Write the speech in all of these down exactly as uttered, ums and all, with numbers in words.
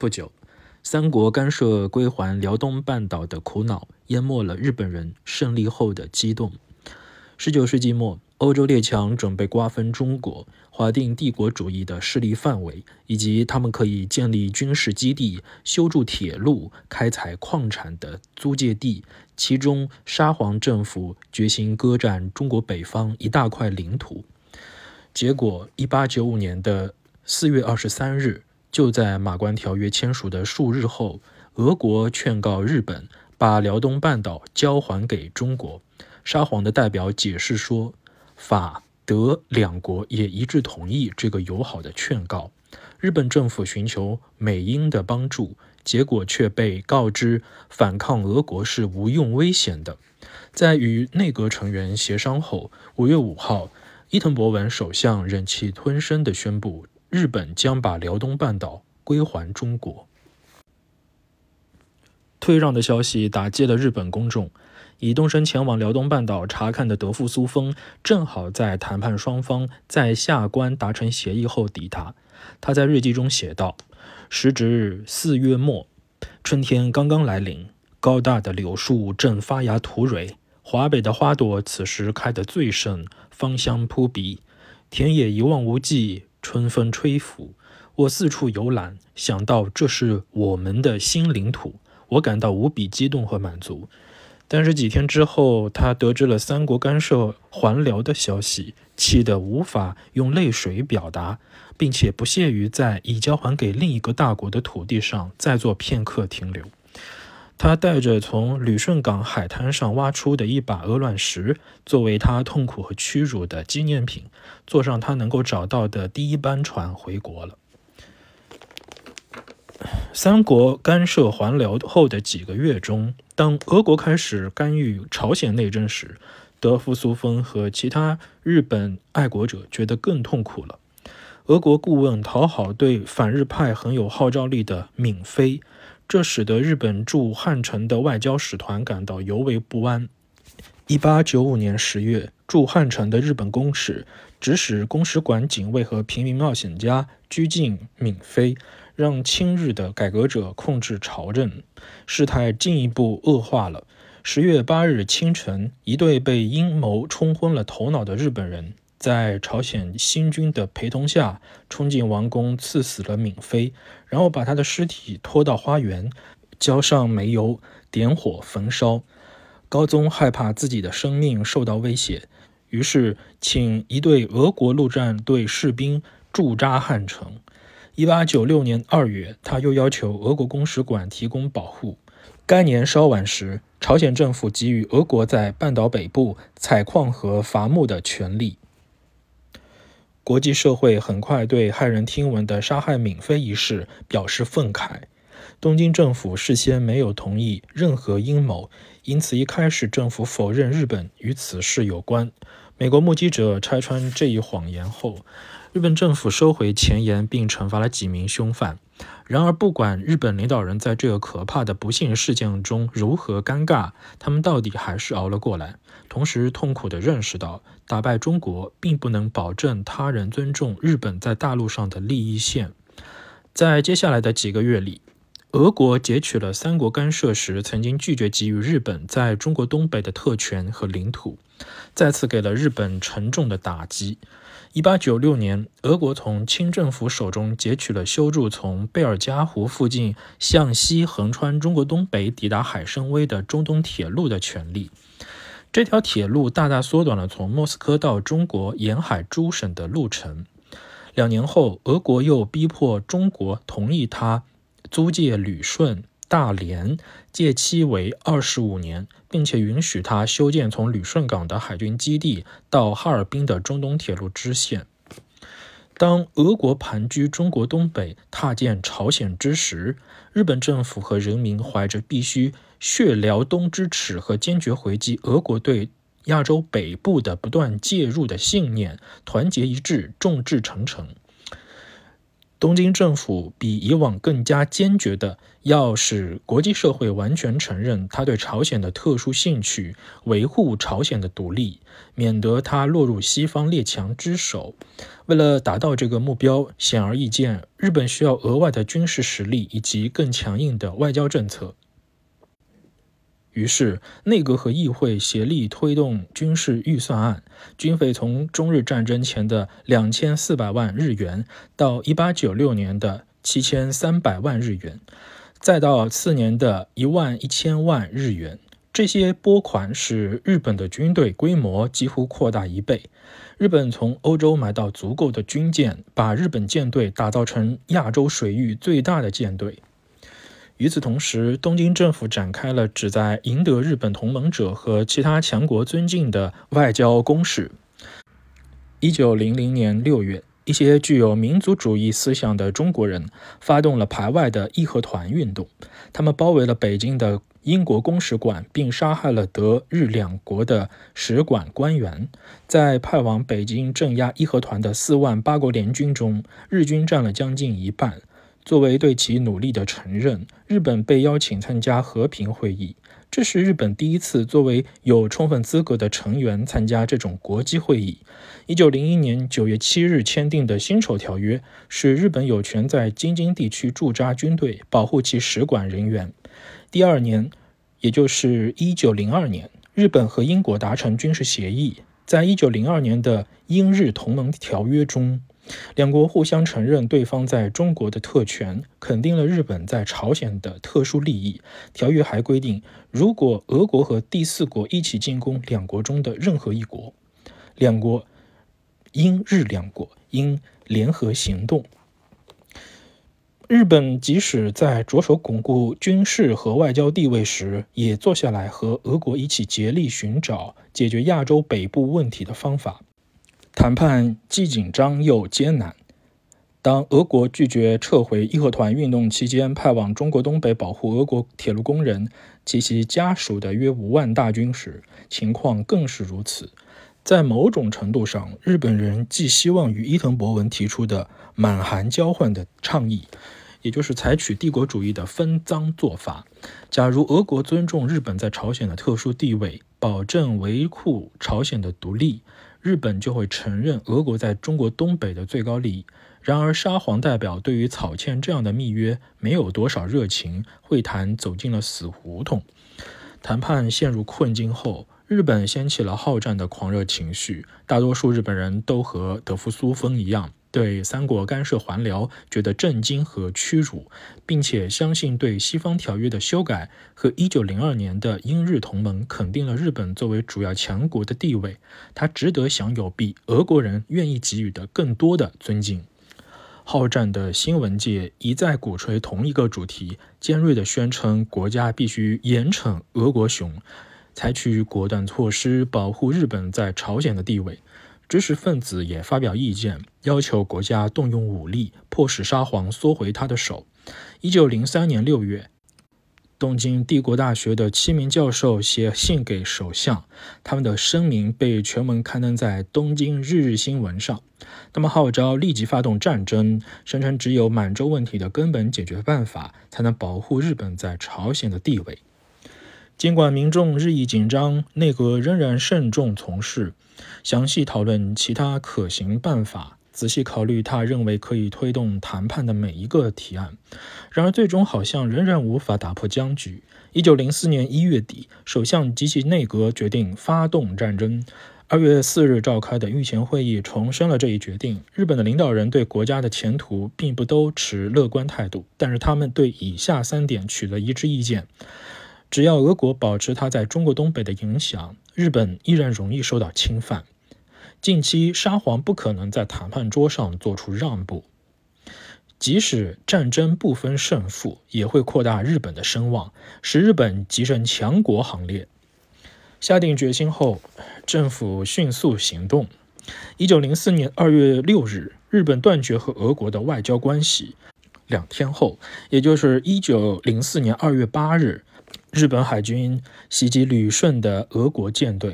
不久，三国干涉归还辽东半岛的苦恼淹没了日本人胜利后的激动。十九世纪末，欧洲列强准备瓜分中国，划定帝国主义的势力范围，以及他们可以建立军事基地、修筑铁路、开采矿产的租界地。其中，沙皇政府决心割占中国北方一大块领土。结果，一八九五年的四月二十三日，就在马关条约签署的数日后，俄国劝告日本把辽东半岛交还给中国。沙皇的代表解释说，法德两国也一致同意这个友好的劝告。日本政府寻求美英的帮助，结果却被告知反抗俄国是无用危险的。在与内阁成员协商后，五月五号，伊藤博文首相忍气吞声地宣布，日本将把辽东半岛归还中国。退让的消息打击了日本公众。以动身前往辽东半岛查看的德富苏峰，正好在谈判双方在下关达成协议后抵达。他在日记中写道：时值四月末，春天刚刚来临，高大的柳树正发芽吐蕊，华北的花朵此时开得最盛，芳香扑鼻，田野一望无际，春风吹拂。我四处游览，想到这是我们的新领土，我感到无比激动和满足。但是几天之后，他得知了三国干涉还辽的消息，气得无法用泪水表达，并且不屑于在已交还给另一个大国的土地上再做片刻停留。他带着从旅顺港海滩上挖出的一把鹅卵石，作为他痛苦和屈辱的纪念品，坐上他能够找到的第一班船回国了。三国干涉还辽后的几个月中，当俄国开始干预朝鲜内政时，德富苏峰和其他日本爱国者觉得更痛苦了。俄国顾问讨好对反日派很有号召力的闵妃，这使得日本驻汉城的外交使团感到尤为不安。一八九五年十月，驻汉城的日本公使指使公使馆警卫和平民冒险家拘禁闵妃，让亲日的改革者控制朝政，事态进一步恶化了。十月八日清晨，一队被阴谋冲昏了头脑的日本人，在朝鲜新军的陪同下，冲进王宫，刺死了闵妃，然后把他的尸体拖到花园，浇上煤油，点火焚烧。高宗害怕自己的生命受到威胁，于是请一队俄国陆战队士兵驻扎汉城。一八九六年二月，他又要求俄国公使馆提供保护。该年稍晚时，朝鲜政府给予俄国在半岛北部采矿和伐木的权利。国际社会很快对骇人听闻的杀害闵妃一事表示愤慨。东京政府事先没有同意任何阴谋，因此一开始政府否认日本与此事有关。美国目击者拆穿这一谎言后，日本政府收回前言并惩罚了几名凶犯。然而不管日本领导人在这个可怕的不幸事件中如何尴尬，他们到底还是熬了过来，同时痛苦地认识到打败中国并不能保证他人尊重日本在大陆上的利益线。在接下来的几个月里，俄国截取了三国干涉时曾经拒绝给予日本在中国东北的特权和领土，再次给了日本沉重的打击。一八九六年，俄国从清政府手中截取了修筑从贝尔加湖附近向西横穿中国东北抵达海参崴的中东铁路的权利。这条铁路大大缩短了从莫斯科到中国沿海诸省的路程。两年后，俄国又逼迫中国同意他租借旅顺、大连，借期为二十五年，并且允许他修建从旅顺港的海军基地到哈尔滨的中东铁路支线。当俄国盘踞中国东北，踏见朝鲜之时，日本政府和人民怀着必须血辽东之耻和坚决回击俄国对亚洲北部的不断介入的信念，团结一致，众志成城。 东京政府比以往更加坚决的要使国际社会完全承认他对朝鲜的特殊兴趣，维护朝鲜的独立，免得他落入西方列强之手。为了达到这个目标，显而易见，日本需要额外的军事实力以及更强硬的外交政策。于是内阁和议会协力推动军事预算案，军费从中日战争前的两千四百万日元到一八九六年的七千三百万日元，再到次年的一万一千万日元。这些拨款使日本的军队规模几乎扩大一倍。日本从欧洲买到足够的军舰，把日本舰队打造成亚洲水域最大的舰队。与此同时，东京政府展开了旨在赢得日本同盟者和其他强国尊敬的外交攻势。一九零零年六月，一些具有民族主义思想的中国人发动了排外的义和团运动，他们包围了北京的英国公使馆，并杀害了德日两国的使馆官员。在派往北京镇压义和团的四万八国联军中，日军占了将近一半。作为对其努力的承认，日本被邀请参加和平会议，这是日本第一次作为有充分资格的成员参加这种国际会议。一九零一年九月七日签订的辛丑条约使日本有权在京津地区驻扎军队，保护其使馆人员。第二年，也就是一九零二年，日本和英国达成军事协议。在一九零二年的英日同盟条约中，两国互相承认对方在中国的特权，肯定了日本在朝鲜的特殊利益。条约还规定，如果俄国和第四国一起进攻两国中的任何一国，两国英日两国应联合行动。日本即使在着手巩固军事和外交地位时，也坐下来和俄国一起竭力寻找解决亚洲北部问题的方法。谈判既紧张又艰难。当俄国拒绝撤回义和团运动期间派往中国东北保护俄国铁路工人及其家属的约五万大军时，情况更是如此。在某种程度上，日本人寄希望于伊藤博文提出的满韩交换的倡议，也就是采取帝国主义的分赃做法。假如俄国尊重日本在朝鲜的特殊地位，保证维护朝鲜的独立，日本就会承认俄国在中国东北的最高利益。然而沙皇代表对于草签这样的密约没有多少热情，会谈走进了死胡同。谈判陷入困境后，日本掀起了好战的狂热情绪，大多数日本人都和德夫苏峰一样，对三国干涉还辽觉得震惊和屈辱，并且相信对西方条约的修改和一九零二年的英日同盟肯定了日本作为主要强国的地位，它值得享有比俄国人愿意给予的更多的尊敬。好战的新闻界一再鼓吹同一个主题，尖锐地宣称国家必须严惩俄国熊，采取果断措施保护日本在朝鲜的地位。知识分子也发表意见，要求国家动用武力，迫使沙皇缩回他的手。一九零三年六月，东京帝国大学的七名教授写信给首相，他们的声明被全文刊登在东京日日新闻上。他们号召立即发动战争，声称只有满洲问题的根本解决办法才能保护日本在朝鲜的地位。尽管民众日益紧张，内阁仍然慎重从事，详细讨论其他可行办法，仔细考虑他认为可以推动谈判的每一个提案。然而最终好像仍然无法打破僵局。一九零四年一月底，首相及其内阁决定发动战争。二月四日召开的御前会议重申了这一决定。日本的领导人对国家的前途并不都持乐观态度，但是他们对以下三点取了一致意见：只要俄国保持它在中国东北的影响，日本依然容易受到侵犯。近期沙皇不可能在谈判桌上做出让步，即使战争不分胜负，也会扩大日本的声望，使日本跻身强国行列。下定决心后，政府迅速行动。一九零四年二月六日，日本断绝和俄国的外交关系。两天后，也就是一九零四年二月八日，日本海军袭击旅顺的俄国舰队。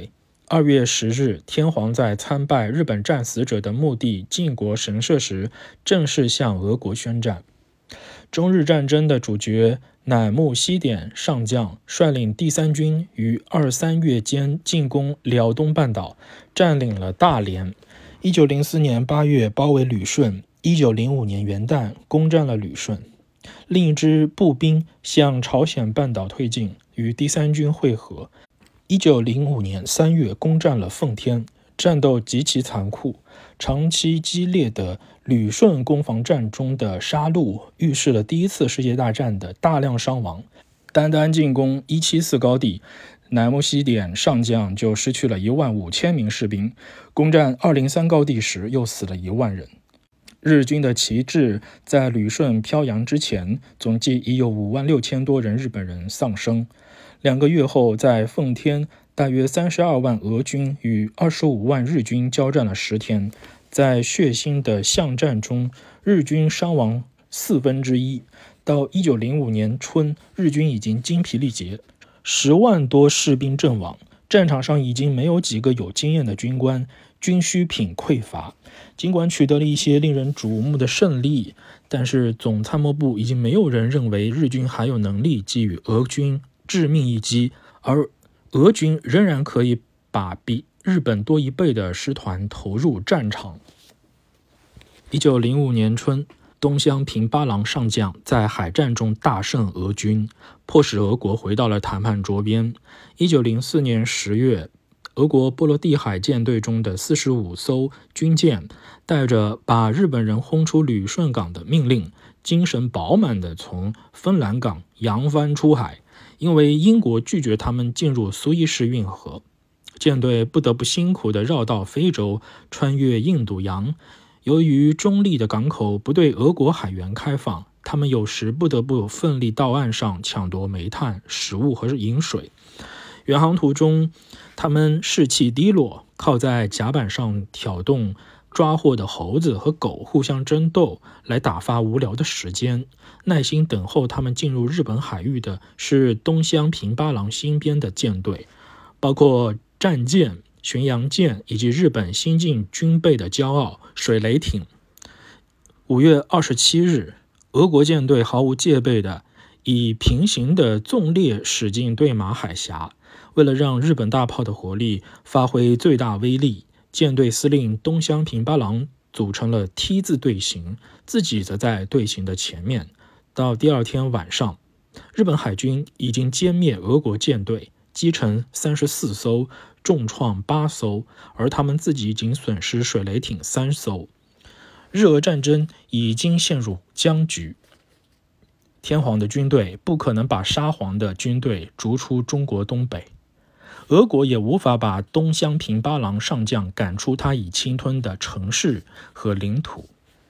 二月十日，天皇在参拜日本战死者的墓地靖国神社时，正式向俄国宣战。中日战争的主角乃木希典上将率领第三军于二三月间进攻辽东半岛，占领了大连。一九零四年八月包围旅顺，一九零五年元旦攻占了旅顺。另一支步兵向朝鲜半岛推进，与第三军会合。一九零五年三月攻占了奉天，战斗极其残酷。长期激烈的旅顺攻防战中的杀戮，预示了第一次世界大战的大量伤亡。单单进攻一七四高地，乃木希典上将就失去了一万五千名士兵，攻占二零三高地时又死了一万人。日军的旗帜在旅顺飘扬之前，总计已有五万六千多人日本人丧生。两个月后，在奉天，大约三十二万俄军与二十五万日军交战了十天，在血腥的巷战中，日军伤亡四分之一。到一九零五年春，日军已经精疲力竭，十万多士兵阵亡，战场上已经没有几个有经验的军官，军需品匮乏。尽管取得了一些令人瞩目的胜利，但是总参谋部已经没有人认为日军还有能力给予俄军致命一击，而俄军仍然可以把比日本多一倍的师团投入战场。一九零五年春，东乡平八郎上将在海战中大胜俄军，迫使俄国回到了谈判桌边。一九零四年十月，俄国波罗的海舰队中的四十五艘军舰带着把日本人轰出旅顺港的命令，精神饱满地从芬兰港扬帆出海。因为英国拒绝他们进入苏伊士运河，舰队不得不辛苦地绕道非洲，穿越印度洋。由于中立的港口不对俄国海员开放，他们有时不得不奋力到岸上抢夺煤炭、食物和饮水。远航途中，他们士气低落，靠在甲板上挑动抓获的猴子和狗互相争斗，来打发无聊的时间。耐心等候他们进入日本海域的是东乡平八郎新编的舰队，包括战舰、巡洋舰以及日本新进军备的骄傲水雷艇。五月二十七日，俄国舰队毫无戒备的以平行的纵列驶进对马海峡。为了让日本大炮的火力发挥最大威力，舰队司令东乡平八郎组成了 T 字队形，自己则在队形的前面。到第二天晚上，日本海军已经歼灭俄国舰队，击沉三十四艘，重创八艘，而他们自己仅损失水雷艇三艘。日俄战争已经陷入僵局。天皇的军队不可能把沙皇的军队逐出中国东北，俄国也无法把东乡平八郎上将赶出他已侵吞的城市和领土。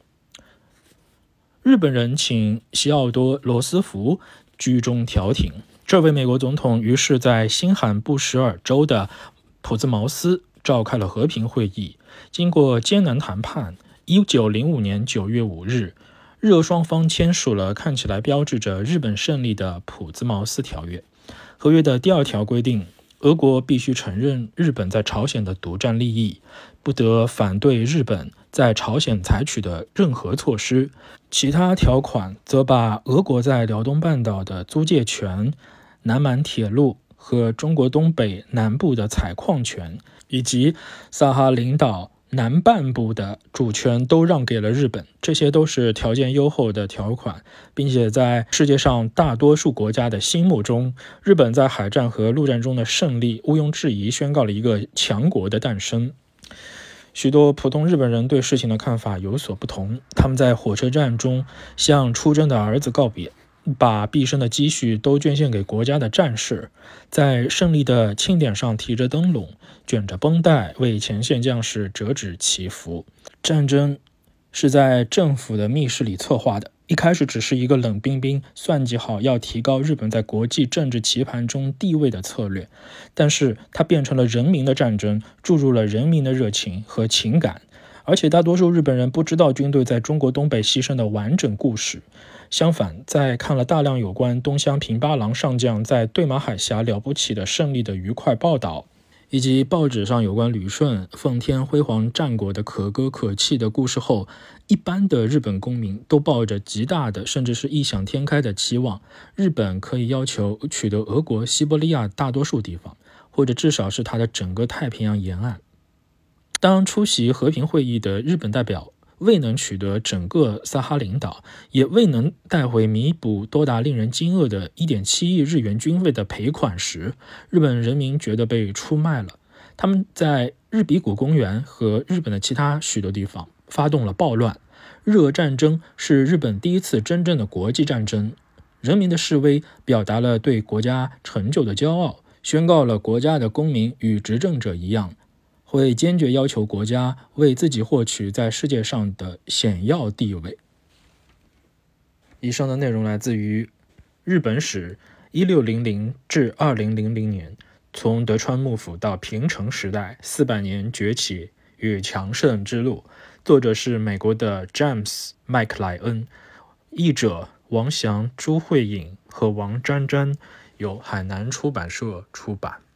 日本人请西奥多·罗斯福居中调停，这位美国总统于是在新罕布什尔州的普兹茅斯召开了和平会议。经过艰难谈判，一九零五年九月五日，日俄双方签署了看起来标志着日本胜利的普兹茅斯条约。合约的第二条规定，俄国必须承认日本在朝鲜的独占利益，不得反对日本在朝鲜采取的任何措施。其他条款则把俄国在辽东半岛的租借权、南满铁路和中国东北南部的采矿权，以及萨哈林岛南半部的主权都让给了日本。这些都是条件优厚的条款，并且在世界上大多数国家的心目中，日本在海战和陆战中的胜利毋庸置疑宣告了一个强国的诞生。许多普通日本人对事情的看法有所不同，他们在火车站中向出征的儿子告别，把毕生的积蓄都捐献给国家的战士，在胜利的庆典上提着灯笼，卷着绷带，为前线将士折纸祈福。战争是在政府的密室里策划的，一开始只是一个冷冰冰算计好要提高日本在国际政治棋盘中地位的策略，但是它变成了人民的战争，注入了人民的热情和情感。而且大多数日本人不知道军队在中国东北牺牲的完整故事。相反，在看了大量有关东乡平八郎上将在对马海峡了不起的胜利的愉快报道， 以及报纸上有关旅顺、奉天辉煌战果的可歌可泣的故事后，一般的日本公民都抱着极大的甚至是异想天开的期望，日本可以要求取得俄国西伯利亚大多数地方，或者至少是它的整个太平洋沿岸。当出席和平会议的日本代表未能取得整个萨哈林岛，也未能带回弥补多达令人惊愕的 一点七亿日元军费的赔款时，日本人民觉得被出卖了。他们在日比谷公园和日本的其他许多地方发动了暴乱。日俄战争是日本第一次真正的国际战争，人民的示威表达了对国家成就的骄傲，宣告了国家的公民与执政者一样，会坚决要求国家为自己获取在世界上的显要地位。以上的内容来自于日本史一六零零至二零零零年，从德川幕府到平成时代四百年崛起与强盛之路，作者是美国的詹姆斯·麦克莱恩，译者王翔、朱慧颖和王沾沾，由海南出版社出版。